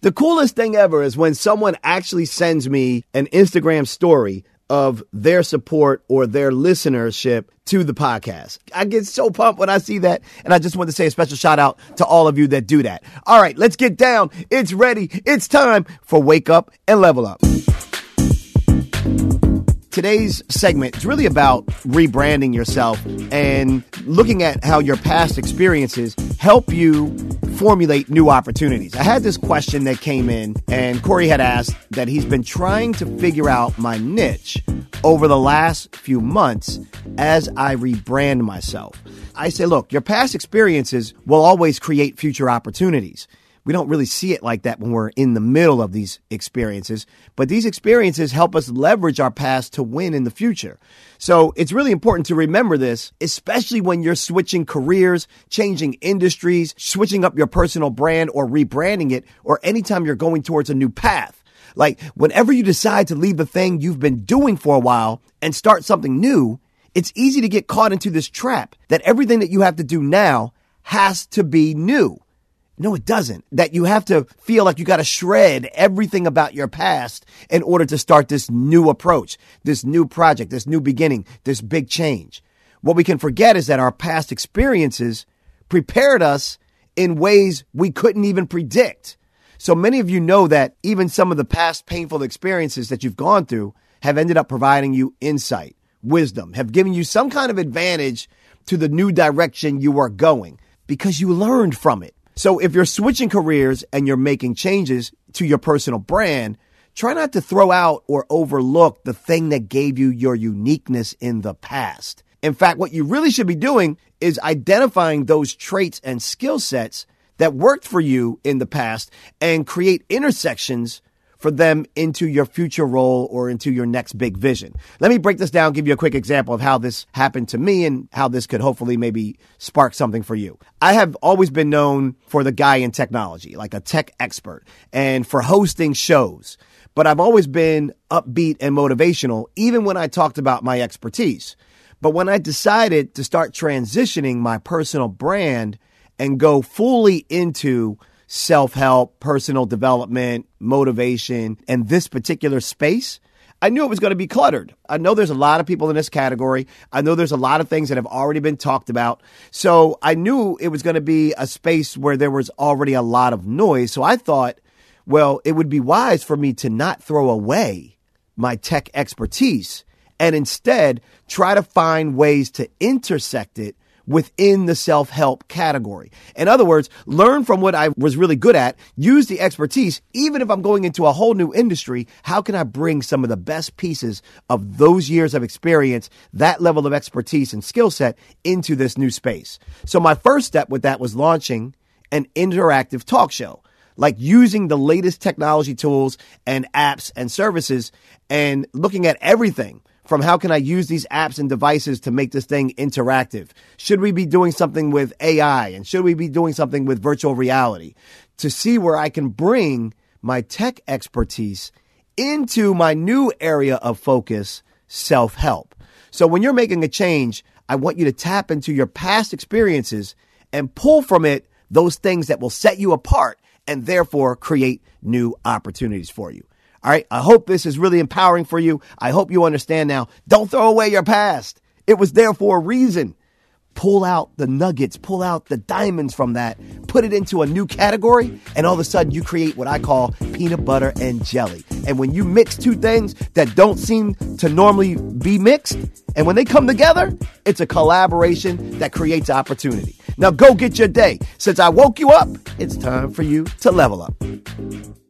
The coolest thing ever is when someone actually sends me an Instagram story of their support or their listenership to the podcast. I get so pumped when I see that, and I just want to say a special shout out to all of you that do that. All right, let's get down. It's ready. It's time for Wake Up and Level Up. Today's segment is really about rebranding yourself and looking at how your past experiences help you formulate new opportunities. I had this question that came in, and Corey had asked that he's been trying to figure out my niche over the last few months as I rebrand myself. I say, look, your past experiences will always create future opportunities. We don't really see it like that when we're in the middle of these experiences, but these experiences help us leverage our past to win in the future. So it's really important to remember this, especially when you're switching careers, changing industries, switching up your personal brand or rebranding it, or anytime you're going towards a new path. Like whenever you decide to leave the thing you've been doing for a while and start something new, it's easy to get caught into this trap that everything that you have to do now has to be new. No, it doesn't. That you have to feel like you got to shred everything about your past in order to start this new approach, this new project, this new beginning, this big change. What we can forget is that our past experiences prepared us in ways we couldn't even predict. So many of you know that even some of the past painful experiences that you've gone through have ended up providing you insight, wisdom, have given you some kind of advantage to the new direction you are going because you learned from it. So if you're switching careers and you're making changes to your personal brand, try not to throw out or overlook the thing that gave you your uniqueness in the past. In fact, what you really should be doing is identifying those traits and skill sets that worked for you in the past and create intersections for them into your future role or into your next big vision. Let me break this down, give you a quick example of how this happened to me and how this could hopefully maybe spark something for you. I have always been known for the guy in technology, like a tech expert, and for hosting shows. But I've always been upbeat and motivational, even when I talked about my expertise. But when I decided to start transitioning my personal brand and go fully into self-help, personal development, motivation, and this particular space, I knew it was going to be cluttered. I know there's a lot of people in this category. I know there's a lot of things that have already been talked about. So I knew it was going to be a space where there was already a lot of noise. So I thought, well, it would be wise for me to not throw away my tech expertise and instead try to find ways to intersect it within the self-help category. In other words, learn from what I was really good at, use the expertise. Even if I'm going into a whole new industry, how can I bring some of the best pieces of those years of experience, that level of expertise and skill set into this new space? So my first step with that was launching an interactive talk show, like using the latest technology tools and apps and services and looking at everything from how can I use these apps and devices to make this thing interactive? Should we be doing something with AI? And should we be doing something with virtual reality? To see where I can bring my tech expertise into my new area of focus, self-help. So when you're making a change, I want you to tap into your past experiences and pull from it those things that will set you apart and therefore create new opportunities for you. All right. I hope this is really empowering for you. I hope you understand now. Don't throw away your past. It was there for a reason. Pull out the nuggets, pull out the diamonds from that, put it into a new category, and all of a sudden you create what I call peanut butter and jelly. And when you mix two things that don't seem to normally be mixed, and when they come together, it's a collaboration that creates opportunity. Now go get your day. Since I woke you up, it's time for you to level up.